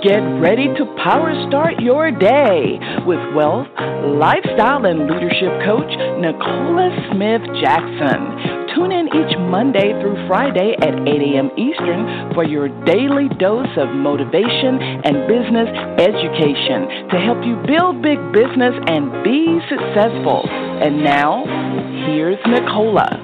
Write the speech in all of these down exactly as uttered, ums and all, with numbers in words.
Get ready to power start your day with wealth, lifestyle, and leadership coach Nicola Smith Jackson. Tune in each Monday through Friday at eight a.m. Eastern for your daily dose of motivation and business education to help you build big business and be successful. And now, here's Nicola.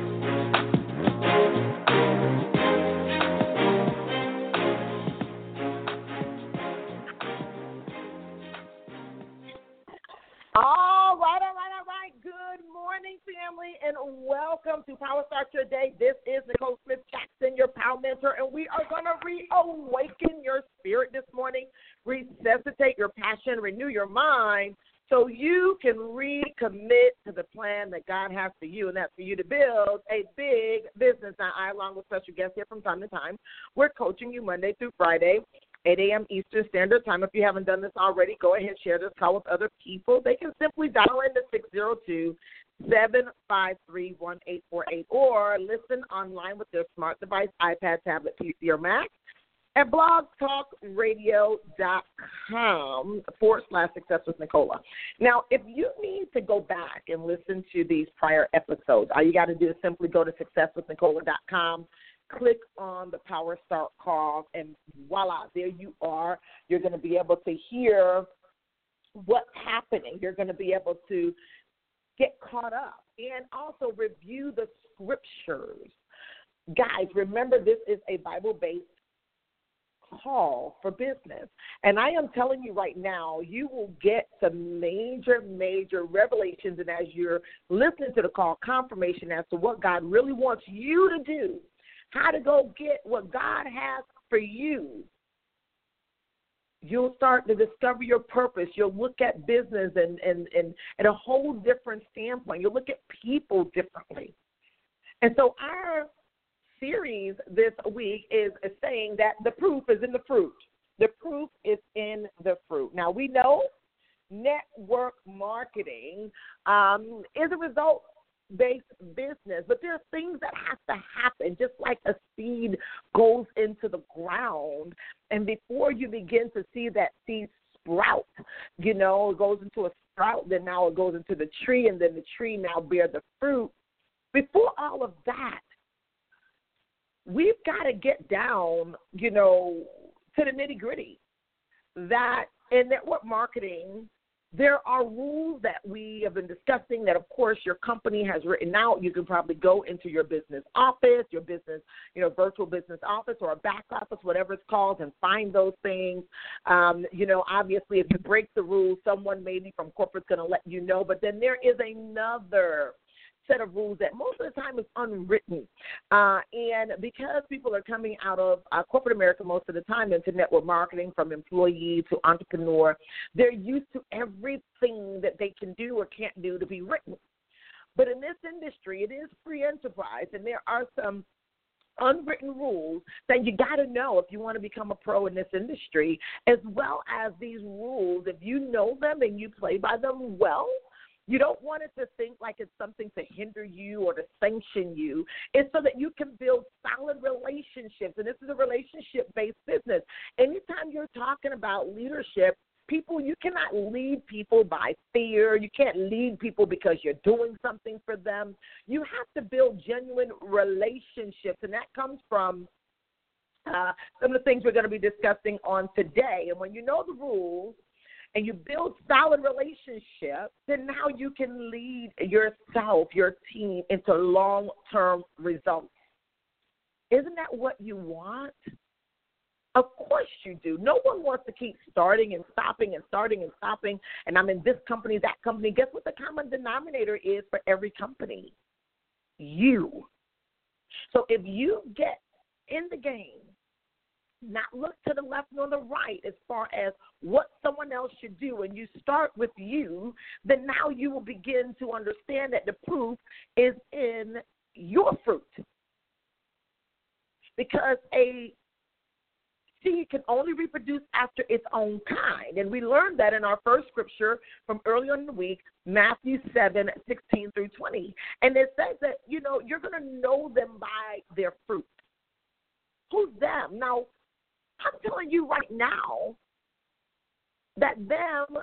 All right, all right, all right. Good morning, family, and welcome to Power Start Your Day. This is Nicole Smith Jackson, your Power Mentor, and we are going to reawaken your spirit this morning, resuscitate your passion, renew your mind, so you can recommit to the plan that God has for you, and that's for you to build a big business. Now, I, along with special guests here from time to time, we're coaching you Monday through Friday, eight a.m. Eastern Standard Time. If you haven't done this already, go ahead and share this call with other people. They can simply dial in to six zero two, seven five three, one eight four eight or listen online with their smart device, iPad, tablet, P C, or Mac at blogtalkradio.com forward slash success with Nicola. Now, if you need to go back and listen to these prior episodes, all you got to do is simply go to success with nicola dot com. Click on the Power Start call, and voila, there you are. You're going to be able to hear what's happening. You're going to be able to get caught up and also review the scriptures. Guys, remember, this is a Bible-based call for business. And I am telling you right now, you will get some major, major revelations, and as you're listening to the call, confirmation as to what God really wants you to do, how to go get what God has for you. You'll start to discover your purpose. You'll look at business and, and, and at a whole different standpoint. You'll look at people differently. And so our series this week is saying that the proof is in the fruit. The proof is in the fruit. Now, we know network marketing um, is a result based business, but there are things that have to happen, just like a seed goes into the ground, and before you begin to see that seed sprout, you know, it goes into a sprout, then now it goes into the tree, and then the tree now bear the fruit. Before all of that, we've got to get down, you know, to the nitty-gritty, that in network marketing, there are rules that we have been discussing that, of course, your company has written out. You can probably go into your business office, your business, you know, virtual business office or a back office, whatever it's called, and find those things. Um, you know, obviously, if you break the rules, someone maybe from corporate's going to let you know. But then there is another set of rules that most of the time is unwritten. Uh, and because people are coming out of uh, corporate America most of the time into network marketing, from employee to entrepreneur, they're used to everything that they can do or can't do to be written. But in this industry, it is free enterprise, and there are some unwritten rules that you got to know if you want to become a pro in this industry, as well as these rules. If you know them and you play by them well, you don't want it to think like it's something to hinder you or to sanction you. It's so that you can build solid relationships, and this is a relationship-based business. Anytime you're talking about leadership, people, you cannot lead people by fear. You can't lead people because you're doing something for them. You have to build genuine relationships, and that comes from uh, some of the things we're going to be discussing on today. And when you know the rules, and you build solid relationships, then now you can lead yourself, your team, into long-term results. Isn't that what you want? Of course you do. No one wants to keep starting and stopping and starting and stopping, and I'm in this company, that company. Guess what the common denominator is for every company? You. So if you get in the game, not look to the left nor the right as far as what someone else should do, and you start with you, then now you will begin to understand that the proof is in your fruit. Because a seed can only reproduce after its own kind. And we learned that in our first scripture from earlier in the week, Matthew seven, sixteen through twenty. And it says that, you know, you're going to know them by their fruit. Who's them? Now, I'm telling you right now, that them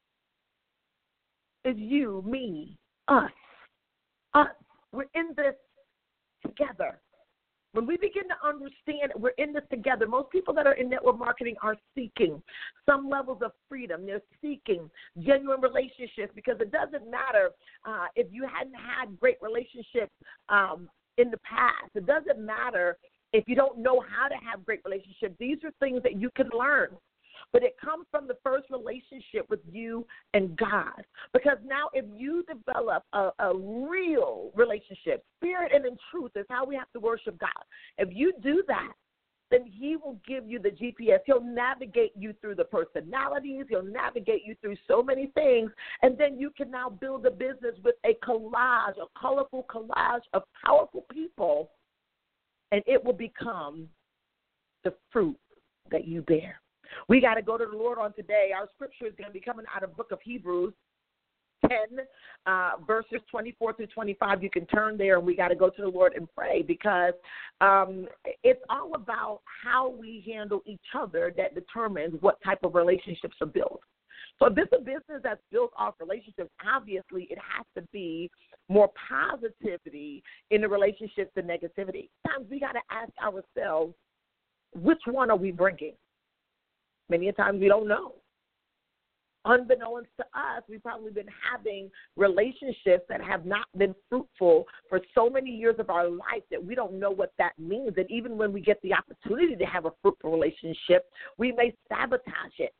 is you, me, us, us. We're in this together. When we begin to understand we're in this together, most people that are in network marketing are seeking some levels of freedom. They're seeking genuine relationships, because it doesn't matter uh, if you hadn't had great relationships um, in the past. It doesn't matter if you don't know how to have great relationships. These are things that you can learn. But it comes from the first relationship with you and God. Because now if you develop a, a real relationship, spirit and in truth is how we have to worship God. If you do that, then he will give you the G P S. He'll navigate you through the personalities. He'll navigate you through so many things. And then you can now build a business with a collage, a colorful collage of powerful people, and it will become the fruit that you bear. We got to go to the Lord on today. Our scripture is going to be coming out of the book of Hebrews ten, uh, verses twenty-four through twenty-five. You can turn there, and we got to go to the Lord and pray, because um, it's all about how we handle each other that determines what type of relationships are built. So if this is a business that's built off relationships, obviously it has to be more positivity in the relationships than negativity. Sometimes we got to ask ourselves, which one are we bringing? Many times we don't know. Unbeknownst to us, we've probably been having relationships that have not been fruitful for so many years of our life that we don't know what that means. And even when we get the opportunity to have a fruitful relationship, we may sabotage it.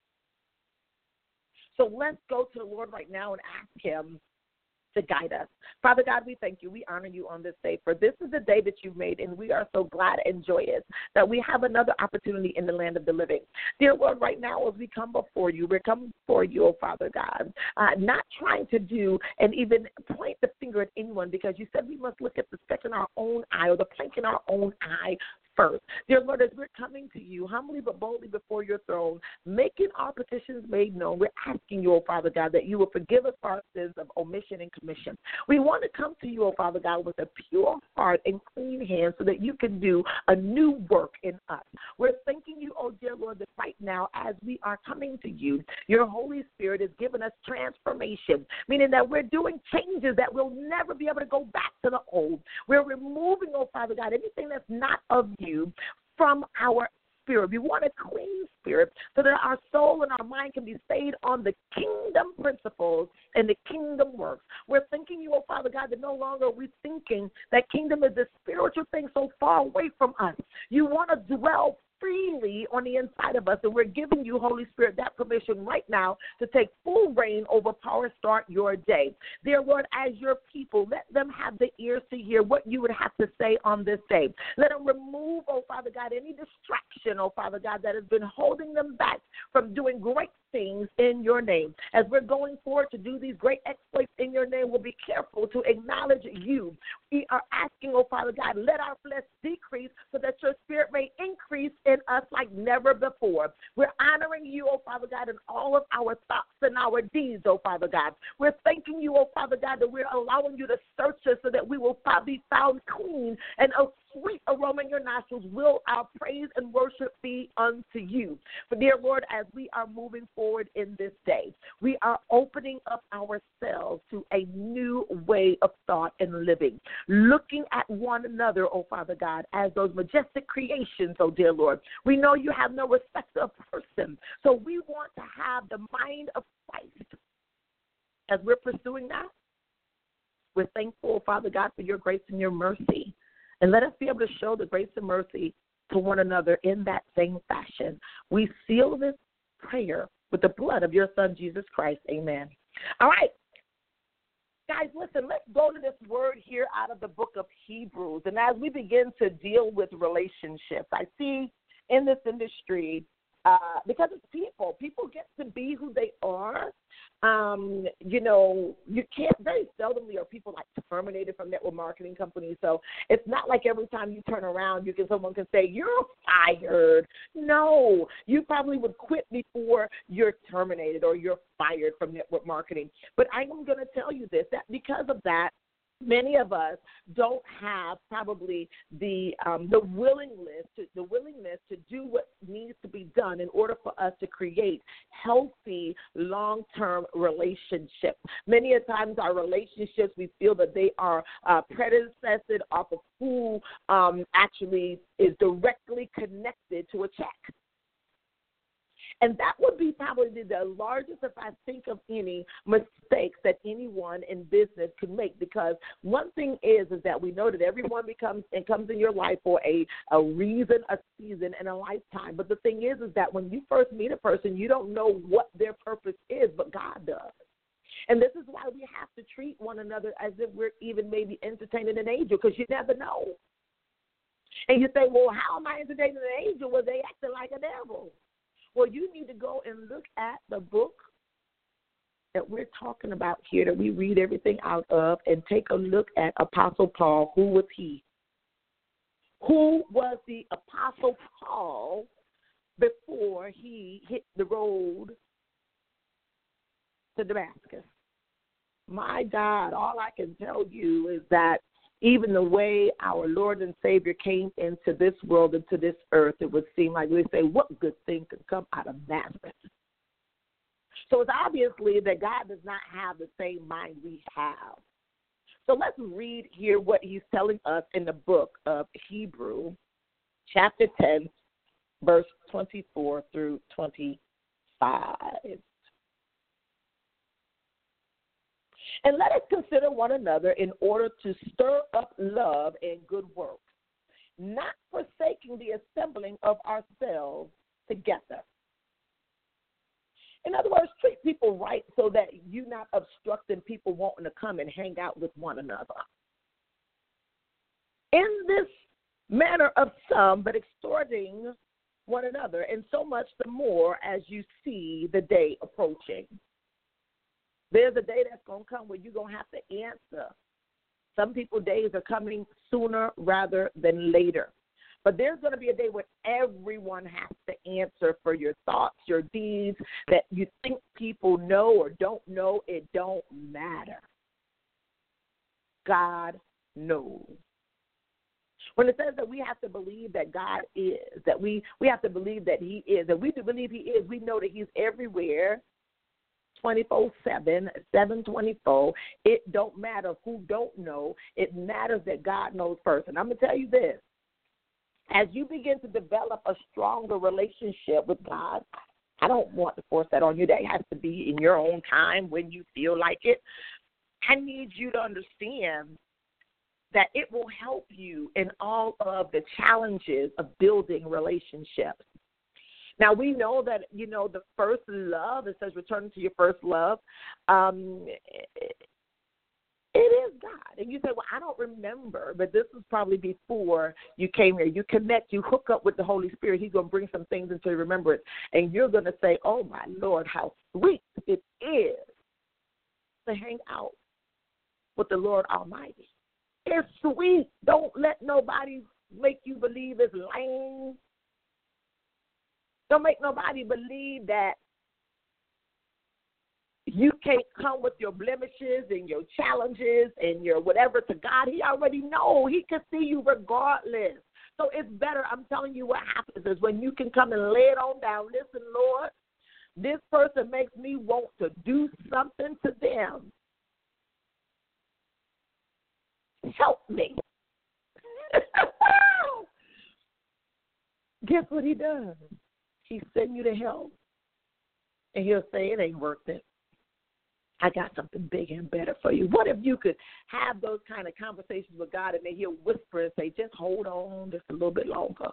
So let's go to the Lord right now and ask him to guide us. Father God, we thank you. We honor you on this day, for this is the day that you've made, and we are so glad and joyous that we have another opportunity in the land of the living. Dear Lord, right now as we come before you, we're coming before you, oh Father God, uh, not trying to do and even point the finger at anyone, because you said we must look at the speck in our own eye, or the plank in our own eye first. Dear Lord, as we're coming to you humbly but boldly before your throne, making our petitions made known, we're asking you, oh Father God, that you will forgive us for our sins of omission and commission. We want to come to you, oh Father God, with a pure heart and clean hands, so that you can do a new work in us. We're thanking you, oh dear Lord, that right now as we are coming to you, your Holy Spirit is giving us transformation, meaning that we're doing changes that we'll never be able to go back to the old. We're removing, oh Father God, anything that's not of you You from our spirit. We want a clean spirit, so that our soul and our mind can be stayed on the kingdom principles and the kingdom works. We're thanking you, oh Father God, that no longer are we thinking that kingdom is a spiritual thing so far away from us. You want to dwell freely on the inside of us, and we're giving you, Holy Spirit, that permission right now to take full reign over Power Start Your Day. Dear Lord, as your people, let them have the ears to hear what you would have to say on this day. Let them remove, oh Father God, any distraction, oh Father God, that has been holding them back from doing great things in your name. As we're going forward to do these great exploits in your name, we'll be careful to acknowledge you. We are asking, oh Father God, let our flesh decrease so that your spirit may increase in us like never before. We're honoring you, oh Father God, in all of our thoughts and our deeds, oh Father God. We're thanking you, oh Father God, that we're allowing you to search us so that we will be found clean and a sweet aroma in your nostrils. Will our praise and worship be unto you. For dear Lord, as we are moving forward in this day, we are opening up ourselves to a new way of thought and living, looking at one another, oh Father God, as those majestic creations, oh dear Lord. We know you have no respect of person, so we want to have the mind of Christ. As we're pursuing that, we're thankful, Father God, for your grace and your mercy. And let us be able to show the grace and mercy to one another in that same fashion. We seal this prayer with the blood of your Son, Jesus Christ. Amen. All right. Guys, listen, let's go to this word here out of the book of Hebrews. And as we begin to deal with relationships, I see in this industry, uh, because it's people, people get to be who they are. Um, you know, you can't, very seldomly are people like terminated from network marketing companies. So it's not like every time you turn around, you can, someone can say, you're fired. No, you probably would quit before you're terminated or you're fired from network marketing. But I'm going to tell you this, that because of that, Many of us don't have probably the um, the willingness to the willingness to do what needs to be done in order for us to create healthy long-term relationships. Many a times our relationships, we feel that they are uh, predecessed off of who um, actually is directly connected to a check. And that would be probably the largest, if I think of any, mistakes that anyone in business could make. Because one thing is, is that we know that everyone becomes and comes in your life for a, a reason, a season, and a lifetime. But the thing is, is that when you first meet a person, you don't know what their purpose is, but God does. And this is why we have to treat one another as if we're even maybe entertaining an angel, because you never know. And you say, well, how am I entertaining an angel? Well, they acting like a devil. Well, you need to go and look at the book that we're talking about here, that we read everything out of, and take a look at Apostle Paul. Who was he? Who was the Apostle Paul before he hit the road to Damascus? My God, all I can tell you is that even the way our Lord and Savior came into this world, into this earth, it would seem like we say, what good thing could come out of Nazareth? So it's obviously that God does not have the same mind we have. So let's read here what he's telling us in the book of Hebrews, chapter ten, verse twenty-four through twenty-five. And let us consider one another in order to stir up love and good works, not forsaking the assembling of ourselves together. In other words, treat people right so that you're not obstructing people wanting to come and hang out with one another. In this manner of some, but exhorting one another, and so much the more as you see the day approaching. There's a day that's going to come where you're going to have to answer. Some people's days are coming sooner rather than later. But there's going to be a day where everyone has to answer for your thoughts, your deeds, that you think people know or don't know. It don't matter. God knows. When it says that we have to believe that God is, that we, we have to believe that he is, and we do believe he is, we know that he's everywhere, twenty-four seven, seven twenty-four. It don't matter who don't know. It matters that God knows first. And I'm going to tell you this. As you begin to develop a stronger relationship with God, I don't want to force that on you. That has to be in your own time when you feel like it. I need you to understand that it will help you in all of the challenges of building relationships. Now, we know that, you know, the first love, it says returning to your first love, um, it is God. And you say, well, I don't remember, but this was probably before you came here. You connect, you hook up with the Holy Spirit. He's going to bring some things into remembrance. And you're going to say, oh, my Lord, how sweet it is to hang out with the Lord Almighty. It's sweet. Don't let nobody make you believe it's lame. Don't make nobody believe that you can't come with your blemishes and your challenges and your whatever to God. He already knows. He can see you regardless. So it's better. I'm telling you what happens is when you can come and lay it on down. Listen, Lord, this person makes me want to do something to them. Help me. Guess what he does? He send you to help. And he'll say, it ain't worth it. I got something bigger and better for you. What if you could have those kind of conversations with God and then he'll whisper and say, just hold on just a little bit longer.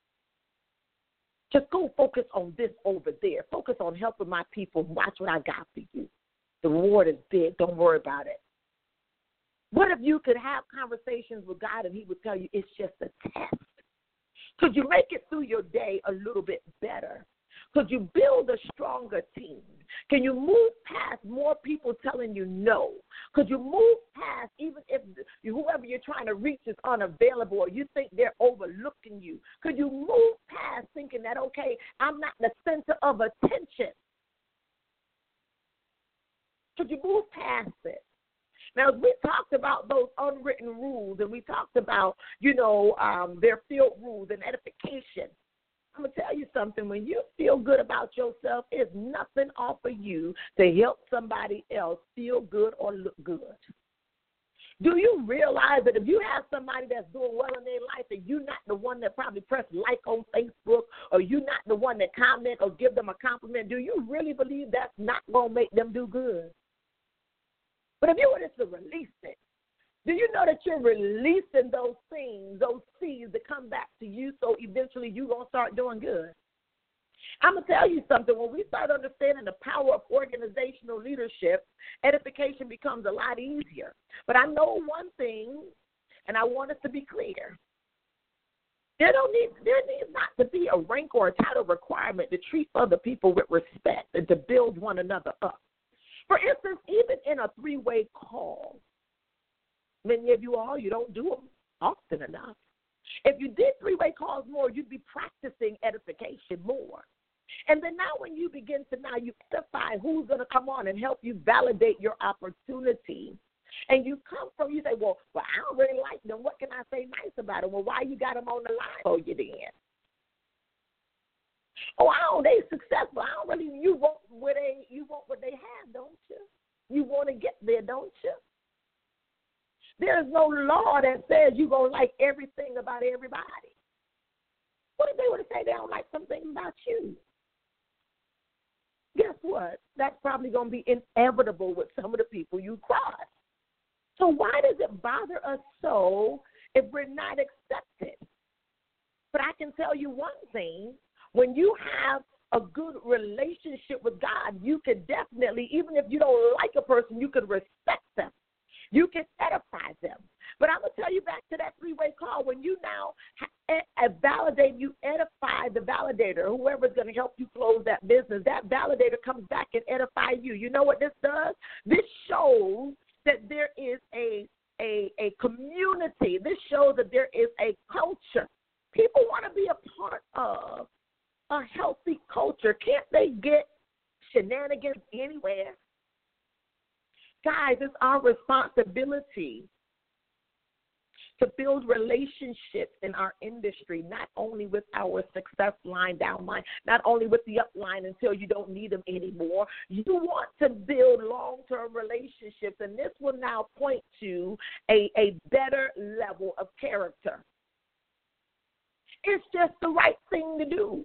Just go focus on this over there. Focus on helping my people. Watch what I got for you. The reward is big. Don't worry about it. What if you could have conversations with God and he would tell you it's just a test? Could you make it through your day a little bit better? Could you build a stronger team? Can you move past more people telling you no? Could you move past even if whoever you're trying to reach is unavailable or you think they're overlooking you? Could you move past thinking that, okay, I'm not the center of attention? Could you move past it Now, we talked about those unwritten rules, and we talked about, you know, um, their field rules and edification. I'm going to tell you something. When you feel good about yourself, it's nothing off of you to help somebody else feel good or look good. Do you realize that if you have somebody that's doing well in their life and you're not the one that probably press like on Facebook, or you're not the one that comment or give them a compliment, do you really believe that's not going to make them do good? But if you were just to release it, do you know that you're releasing those things, those seeds that come back to you, so eventually you're going to start doing good? I'm going to tell you something. When we start understanding the power of organizational leadership, edification becomes a lot easier. But I know one thing, and I want us to be clear. There don't need there needs not to be a rank or a title requirement to treat other people with respect and to build one another up. For instance, even in a three-way call, many of you all, you don't do them often enough. If you did three-way calls more, you'd be practicing edification more. And then now when you begin to now you identify who's going to come on and help you validate your opportunity, and you come from, you say, well, well, I don't really like them. What can I say nice about them? Well, why you got them on the line for you then? Oh, I don't, they successful. I don't really, you want what they, you want what they have, don't you? You want to get there, don't you? There's no law that says you're going to like everything about everybody. What if they were to say they don't like something about you? Guess what? That's probably going to be inevitable with some of the people you cross. So why does it bother us so if we're not accepted? But I can tell you one thing. When you have a good relationship with God, you can definitely, even if you don't like a person, you can respect them. You can edify them. But I'm going to tell you back to that three-way call. When you now ha- validate, you edify the validator, whoever's going to help you close that business, that validator comes back and edify you. You know what this does? This shows that there is a, a, a community. This shows that there is a culture. People want to be a part of a healthy culture. Can't they get shenanigans anywhere? Guys, it's our responsibility to build relationships in our industry, not only with our success line, down line, not only with the upline until you don't need them anymore. You want to build long-term relationships, and this will now point to a, a better level of character. It's just the right thing to do.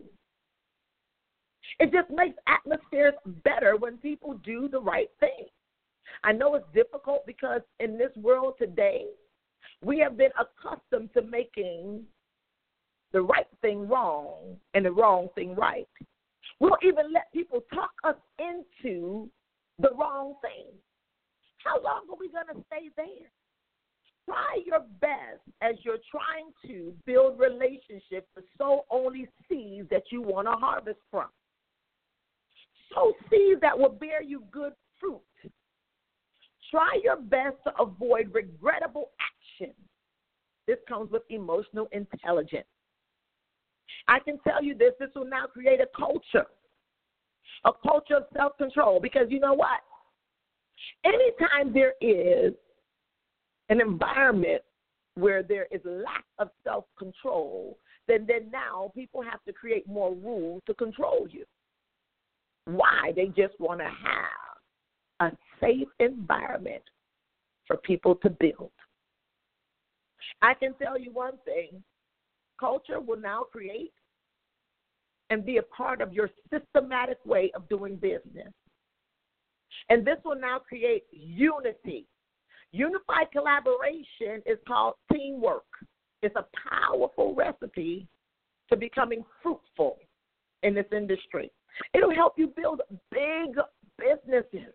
It just makes atmospheres better when people do the right thing. I know it's difficult because in this world today, we have been accustomed to making the right thing wrong and the wrong thing right. We'll even let people talk us into the wrong thing. How long are we going to stay there? Try your best as you're trying to build relationships to sow only seeds that you want to harvest from. Sow seeds that will bear you good fruit. Try your best to avoid regrettable action. This comes with emotional intelligence. I can tell you this, this will now create a culture, a culture of self-control, because you know what? Anytime there is an environment where there is lack of self-control, then, then now people have to create more rules to control you. Why? They just want to have a safe environment for people to build. I can tell you one thing. Culture will now create and be a part of your systematic way of doing business. And this will now create unity. Unified collaboration is called teamwork. It's a powerful recipe to becoming fruitful in this industry. It'll help you build big businesses.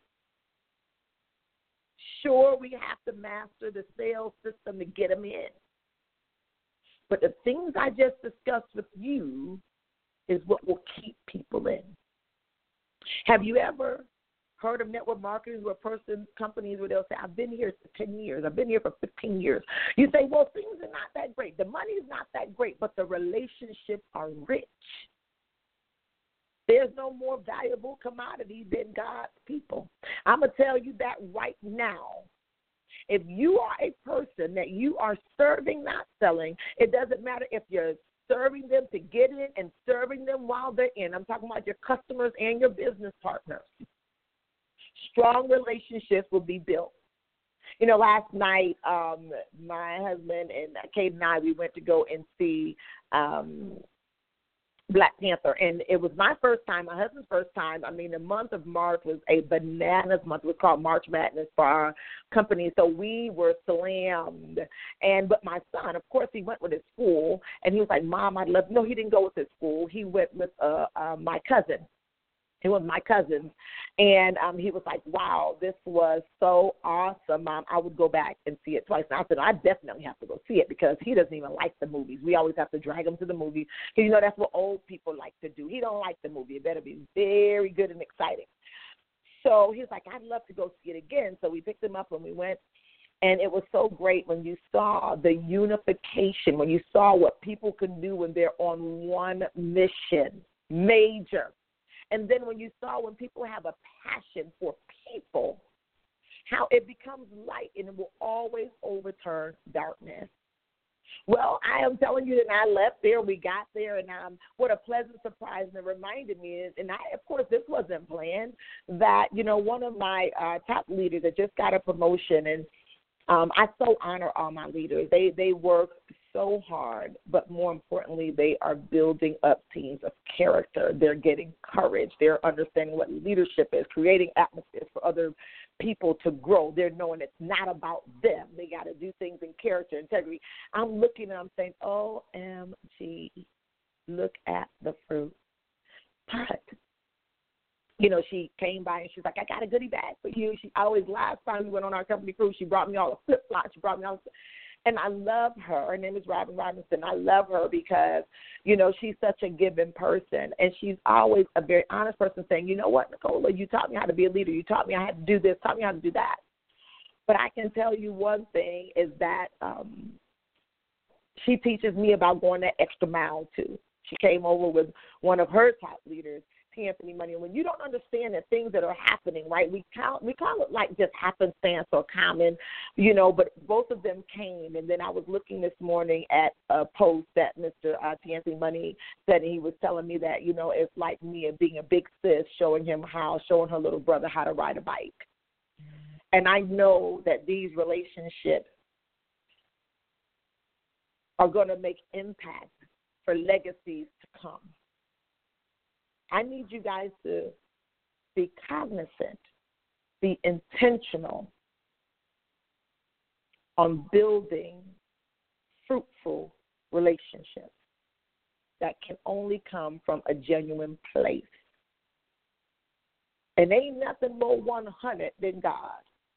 Sure, we have to master the sales system to get them in. But the things I just discussed with you is what will keep people in. Have you ever heard of network marketers where person companies where they'll say, I've been here for ten years, I've been here for fifteen years. You say, well, things are not that great. The money is not that great, but the relationships are rich. There's no more valuable commodity than God's people. I'm going to tell you that right now. If you are a person that you are serving, not selling, it doesn't matter if you're serving them to get in and serving them while they're in. I'm talking about your customers and your business partners. Strong relationships will be built. You know, last night, um, my husband and Kate and I, we went to go and see um, Black Panther, and it was my first time, my husband's first time. I mean, the month of March was a bananas month. It was called March Madness for our company, so we were slammed. And but my son, of course, he went with his school, and he was like, "Mom, I'd love." No, he didn't go with his school. He went with uh, uh, my cousin. It was my cousin, and um, he was like, "Wow, this was so awesome, Mom. I would go back and see it twice." And I said, "I definitely have to go see it because he doesn't even like the movies. We always have to drag him to the movie because, you know, that's what old people like to do. He don't like the movie. It better be very good and exciting." So he was like, "I'd love to go see it again." So we picked him up and we went, and it was so great when you saw the unification, when you saw what people can do when they're on one mission, major. And then when you saw when people have a passion for people, how it becomes light and it will always overturn darkness. Well, I am telling you that I left there, we got there, and um, what a pleasant surprise. And it reminded me, is, and I, of course, this wasn't planned, that, you know, one of my uh, top leaders that just got a promotion, and um, I so honor all my leaders. They, they work so hard, but more importantly, they are building up teams of character. They're getting courage. They're understanding what leadership is, creating atmospheres for other people to grow. They're knowing it's not about them. They got to do things in character, integrity. I'm looking and I'm saying, O M G, look at the fruit. But, you know, she came by and she's like, "I got a goodie bag for you." She always, last time we went on our company cruise, she brought me all the flip-flops. She brought me all the And I love her. Her name is Robin Robinson. I love her because, you know, she's such a giving person. And she's always a very honest person saying, "You know what, Nicola, you taught me how to be a leader. You taught me how to do this, taught me how to do that." But I can tell you one thing is that um, she teaches me about going that extra mile, too. She came over with one of her top leaders, T. Anthony Money. And when you don't understand that things that are happening, right, we call, we call it like just happenstance or common, you know, but both of them came. And then I was looking this morning at a post that Mister Uh, T. Anthony Money said, and he was telling me that, you know, it's like me and being a big sis, showing him how, showing her little brother how to ride a bike. And I know that these relationships are going to make impact for legacies to come. I need you guys to be cognizant, be intentional on building fruitful relationships that can only come from a genuine place. And ain't nothing more one hundred than God.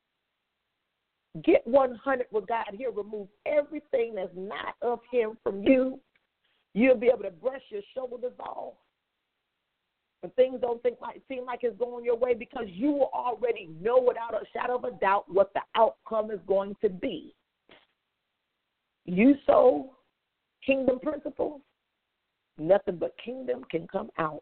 Get one hundred with God. He'll remove everything that's not of him from you. You'll be able to brush your shoulders off when things don't think like, seem like it's going your way, because you will already know without a shadow of a doubt what the outcome is going to be. You sow kingdom principles, nothing but kingdom can come out.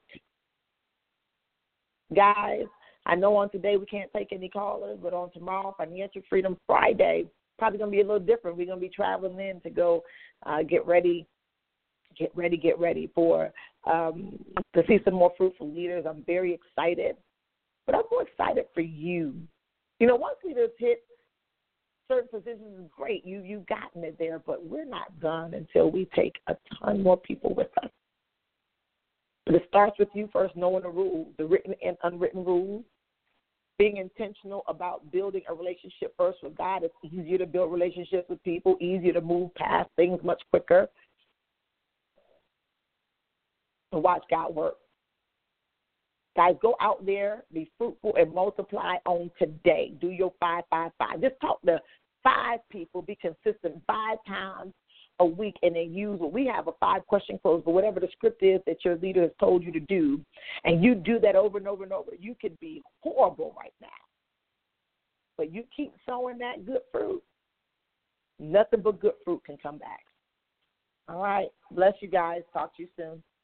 Guys, I know on today we can't take any callers, but on tomorrow, Financial Freedom Friday, probably going to be a little different. We're going to be traveling in to go uh, get ready, get ready, get ready for um, to see some more fruitful leaders. I'm very excited, but I'm more excited for you. You know, once leaders hit certain positions, is great. You, you've gotten it there, but we're not done until we take a ton more people with us. But it starts with you first knowing the rules, the written and unwritten rules. Being intentional about building a relationship first with God. It's easier to build relationships with people, easier to move past things much quicker. And watch God work. Guys, go out there, be fruitful, and multiply on today. Do your five, five, five. Just talk to five people. Be consistent five times a week, and then use what we have a five-question close, but whatever the script is that your leader has told you to do, and you do that over and over and over, you could be horrible right now. But you keep sowing that good fruit, nothing but good fruit can come back. All right. Bless you guys. Talk to you soon.